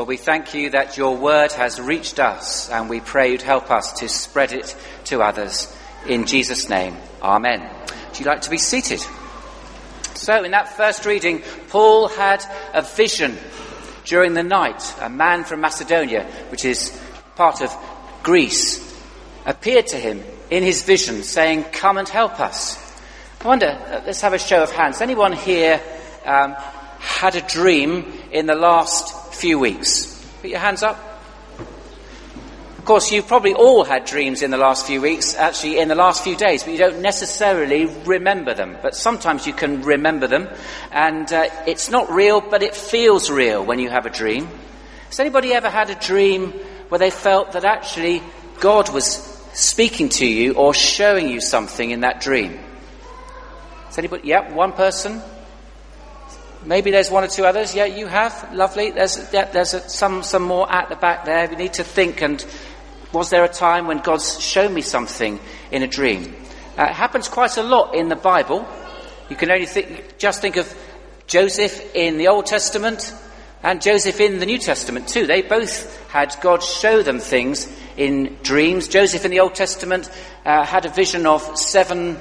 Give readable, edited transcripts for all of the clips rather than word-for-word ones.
Lord, we thank you that your word has reached us, and we pray you'd help us to spread it to others. In Jesus' name, amen. Would you like to be seated? So in that first reading, Paul had a vision during the night. A man from Macedonia, which is part of Greece, appeared to him in his vision saying, "Come and help us." I wonder, let's have a show of hands. Anyone here had a dream in the last few weeks? Put your hands up. Of course, you've probably all had dreams in the last few weeks, actually in the last few days, but you don't necessarily remember them. But sometimes you can remember them, and it's not real, but it feels real when you have a dream. Has anybody ever had a dream where they felt that actually God was speaking to you or showing you something in that dream? Has anybody? Yeah, one person. Maybe there's one or two others. Yeah, you have. Lovely. There's some more at the back there. We need to think. And was there a time when God's shown me something in a dream? It happens quite a lot in the Bible. You can only just think of Joseph in the Old Testament and Joseph in the New Testament too. They both had God show them things in dreams. Joseph in the Old Testament had a vision of 7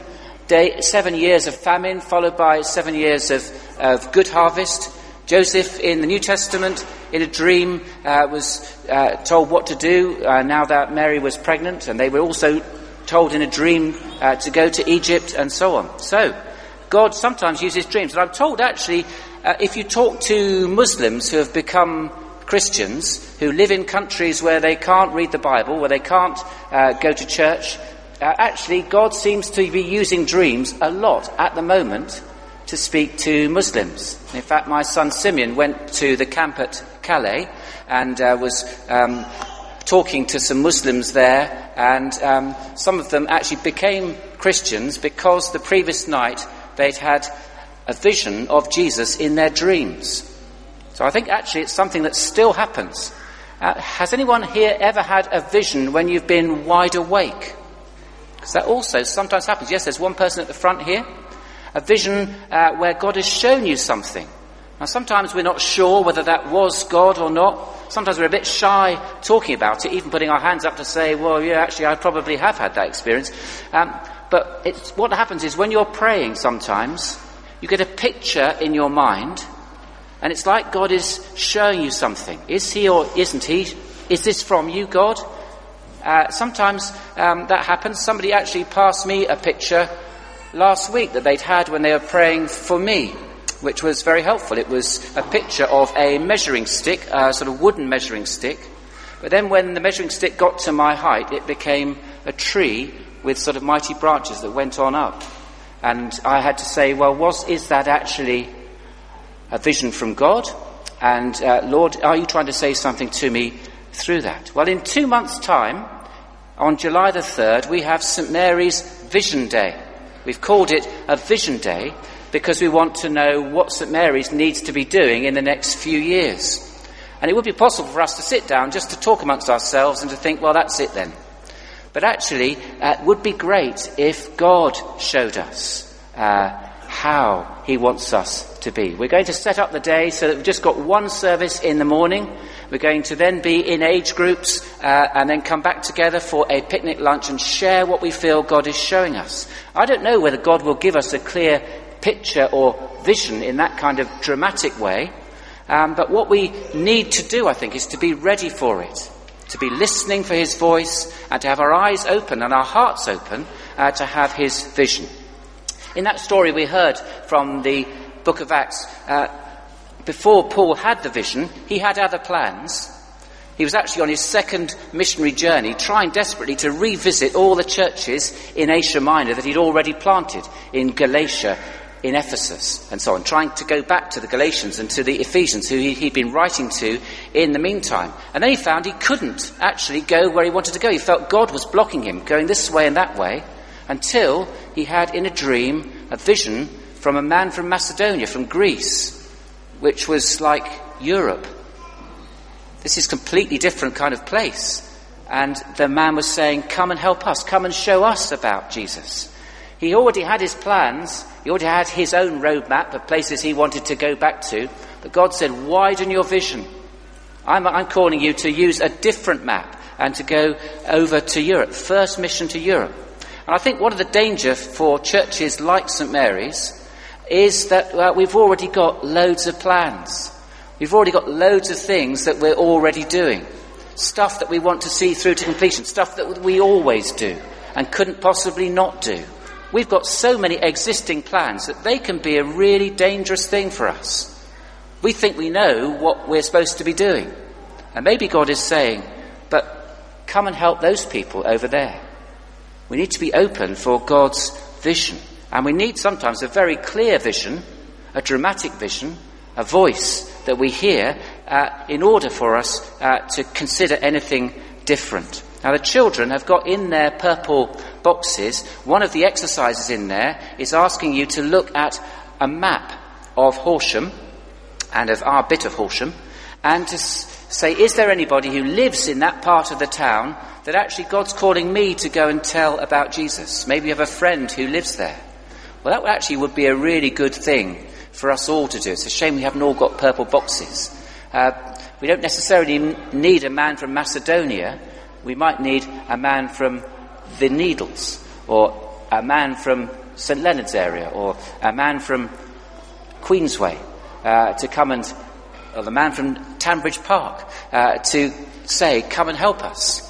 years of famine, followed by 7 years of good harvest. Joseph in the New Testament, in a dream, was told what to do now that Mary was pregnant, and they were also told in a dream to go to Egypt, and so on. So, God sometimes uses dreams. And I'm told, actually, if you talk to Muslims who have become Christians, who live in countries where they can't read the Bible, where they can't go to church, actually, God seems to be using dreams a lot at the moment to speak to Muslims. In fact, my son Simeon went to the camp at Calais and was talking to some Muslims there, and some of them actually became Christians because the previous night they'd had a vision of Jesus in their dreams. So I think actually it's something that still happens. Has anyone here ever had a vision when you've been wide awake? Because that also sometimes happens. Yes, there's one person at the front here. A vision where God has shown you something. Now, sometimes we're not sure whether that was God or not. Sometimes we're a bit shy talking about it, even putting our hands up to say, well, yeah, actually, I probably have had that experience. But what happens is when you're praying sometimes, you get a picture in your mind, and it's like God is showing you something. Is he or isn't he? Is this from you, God? Sometimes that happens. Somebody actually passed me a picture last week that they'd had when they were praying for me, which was very helpful. It was a picture of a measuring stick, a sort of wooden measuring stick. But then when the measuring stick got to my height, it became a tree with sort of mighty branches that went on up. And I had to say, well, is that actually a vision from God? And Lord, are you trying to say something to me through that? Well, in 2 months' time, on July the 3rd, we have St Mary's Vision Day. We've called it a Vision Day because we want to know what St Mary's needs to be doing in the next few years. And it would be possible for us to sit down just to talk amongst ourselves and to think, well, that's it then. But actually, it would be great if God showed us how he wants us to be. We're going to set up the day so that we've just got one service in the morning. We're going to then be in age groups and then come back together for a picnic lunch and share what we feel God is showing us. I don't know whether God will give us a clear picture or vision in that kind of dramatic way, but what we need to do, I think, is to be ready for it, to be listening for his voice and to have our eyes open and our hearts open to have his vision. In that story we heard from the book of Acts, before Paul had the vision, he had other plans. He was actually on his second missionary journey, trying desperately to revisit all the churches in Asia Minor that he'd already planted in Galatia, in Ephesus, and so on, trying to go back to the Galatians and to the Ephesians, who he'd been writing to in the meantime. And then he found he couldn't actually go where he wanted to go. He felt God was blocking him, going this way and that way, until he had in a dream a vision from a man from Macedonia, from Greece, which was like Europe. This is a completely different kind of place. And the man was saying, come and help us, come and show us about Jesus. He already had his plans, he already had his own roadmap of places he wanted to go back to. But God said, widen your vision. I'm calling you to use a different map and to go over to Europe, first mission to Europe. And I think one of the danger for churches like St Mary's is that we've already got loads of plans. We've already got loads of things that we're already doing. Stuff that we want to see through to completion. Stuff that we always do and couldn't possibly not do. We've got so many existing plans that they can be a really dangerous thing for us. We think we know what we're supposed to be doing. And maybe God is saying, but come and help those people over there. We need to be open for God's vision. And we need sometimes a very clear vision, a dramatic vision, a voice that we hear in order for us to consider anything different. Now the children have got in their purple boxes, one of the exercises in there is asking you to look at a map of Horsham and of our bit of Horsham and to say, is there anybody who lives in that part of the town that actually God's calling me to go and tell about Jesus? Maybe you have a friend who lives there. Well, that actually would be a really good thing for us all to do. It's a shame we haven't all got purple boxes. We don't necessarily need a man from Macedonia. We might need a man from the Needles, or a man from St Leonard's area, or a man from Queensway to come and, or the man from Tanbridge Park to say, come and help us.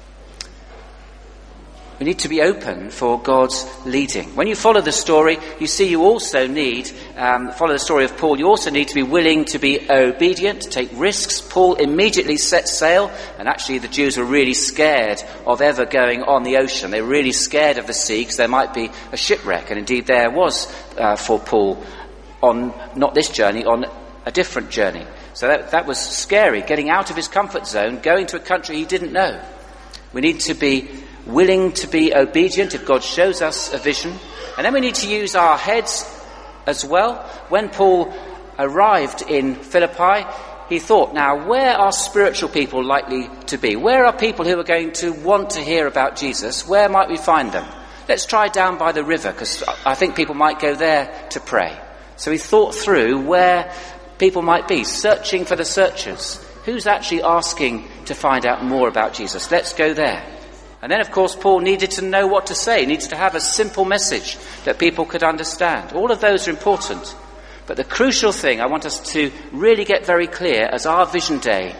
We need to be open for God's leading. When you follow the story, you see you also need, follow the story of Paul, you also need to be willing to be obedient, to take risks. Paul immediately set sail, and actually the Jews were really scared of ever going on the ocean. They were really scared of the sea because there might be a shipwreck, and indeed there was for Paul on not this journey, on a different journey. So that was scary, getting out of his comfort zone, going to a country he didn't know. We need to be willing to be obedient if God shows us a vision. And then we need to use our heads as well. When Paul arrived in Philippi, he thought, now where are spiritual people likely to be? Where are people who are going to want to hear about Jesus? Where might we find them? Let's try down by the river, because I think people might go there to pray. So he thought through where people might be, searching for the searchers. Who's actually asking to find out more about Jesus? Let's go there. And then, of course, Paul needed to know what to say. He needed to have a simple message that people could understand. All of those are important. But the crucial thing I want us to really get very clear as our Vision Day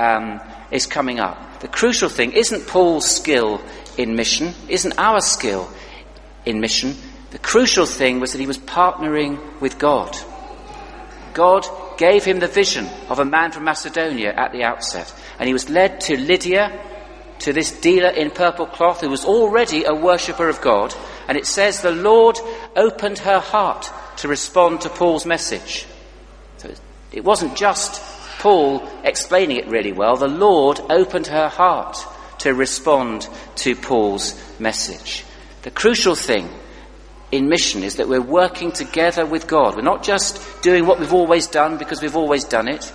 is coming up. The crucial thing isn't Paul's skill in mission, isn't our skill in mission. The crucial thing was that he was partnering with God. God gave him the vision of a man from Macedonia at the outset. And he was led to Lydia, to this dealer in purple cloth who was already a worshipper of God. And it says the Lord opened her heart to respond to Paul's message. So it wasn't just Paul explaining it really well. The Lord opened her heart to respond to Paul's message. The crucial thing in mission is that we're working together with God. We're not just doing what we've always done because we've always done it.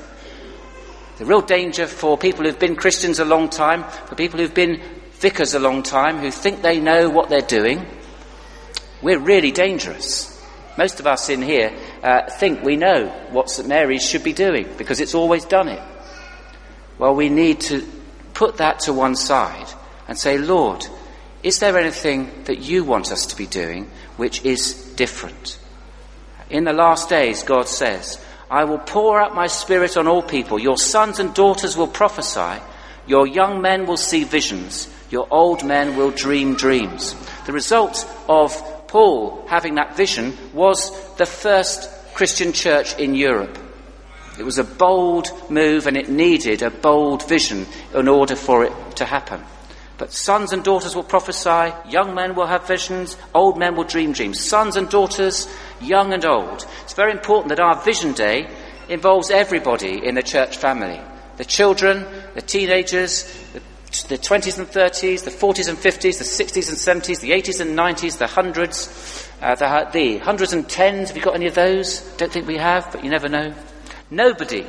The real danger for people who've been Christians a long time, for people who've been vicars a long time, who think they know what they're doing, we're really dangerous. Most of us in here think we know what St Mary's should be doing because it's always done it. Well, we need to put that to one side and say, Lord, is there anything that you want us to be doing which is different? In the last days, God says, I will pour out my spirit on all people. Your sons and daughters will prophesy. Your young men will see visions. Your old men will dream dreams. The result of Paul having that vision was the first Christian church in Europe. It was a bold move, and it needed a bold vision in order for it to happen. But sons and daughters will prophesy, young men will have visions, old men will dream dreams. Sons and daughters, young and old. It's very important that our Vision Day involves everybody in the church family. The children, the teenagers, the 20s and 30s, the 40s and 50s, the 60s and 70s, the 80s and 90s, the hundreds, the hundreds and tens. Have you got any of those? Don't think we have, but you never know. Nobody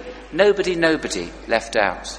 left out.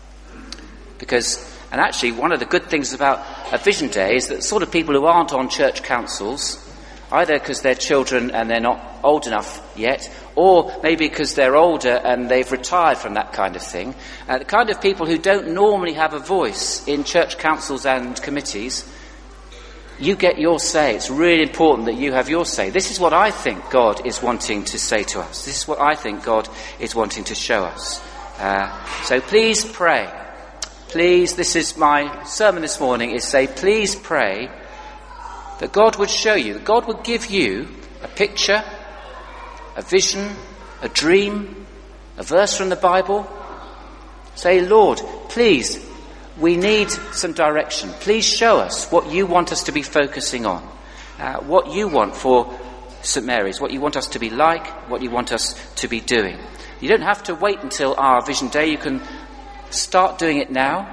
And actually, one of the good things about a Vision Day is that the sort of people who aren't on church councils either because they're children and they're not old enough yet, or maybe because they're older and they've retired from that kind of thing. The kind of people who don't normally have a voice in church councils and committees. You get your say. It's really important that you have your say. This is what I think God is wanting to say to us. This is what I think God is wanting to show us. So please pray. Please, this is my sermon this morning, is say, please pray that God would show you, that God would give you a picture, a vision, a dream, a verse from the Bible. Say, Lord, please, we need some direction. Please show us what you want us to be focusing on, what you want for St Mary's, what you want us to be like, what you want us to be doing. You don't have to wait until our Vision Day. You can start doing it now.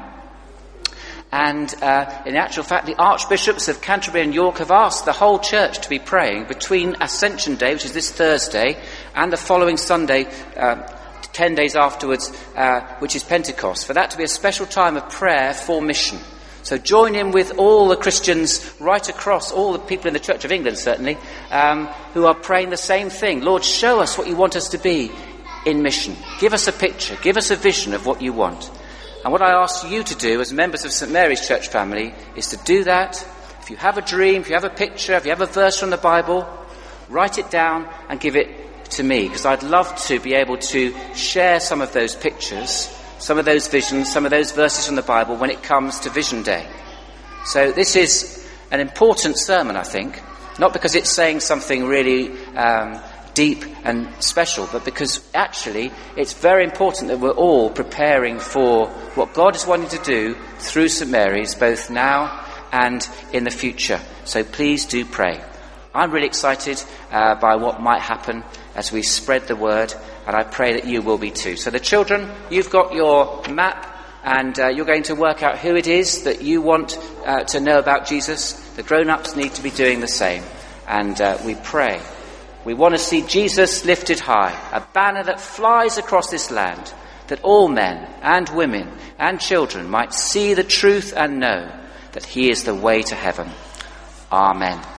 And in actual fact, the Archbishops of Canterbury and York have asked the whole church to be praying between Ascension Day, which is this Thursday, and the following Sunday, 10 days afterwards, which is Pentecost, for that to be a special time of prayer for mission. So join in with all the Christians right across, all the people in the Church of England certainly, who are praying the same thing. Lord, show us what you want us to be in mission. Give us a picture, give us a vision of what you want. And what I ask you to do as members of St Mary's Church family is to do that. If you have a dream, if you have a picture, if you have a verse from the Bible, write it down and give it to me, because I'd love to be able to share some of those pictures, some of those visions, some of those verses from the Bible when it comes to Vision Day. So this is an important sermon, I think, not because it's saying something really deep and special, but because actually it's very important that we're all preparing for what God is wanting to do through St Mary's, both now and in the future. So please do pray. I'm really excited by what might happen as we spread the word, and I pray that you will be too. So the children, you've got your map, and you're going to work out who it is that you want to know about Jesus. The grown-ups need to be doing the same. And we pray. We want to see Jesus lifted high, a banner that flies across this land, that all men and women and children might see the truth and know that he is the way to heaven. Amen.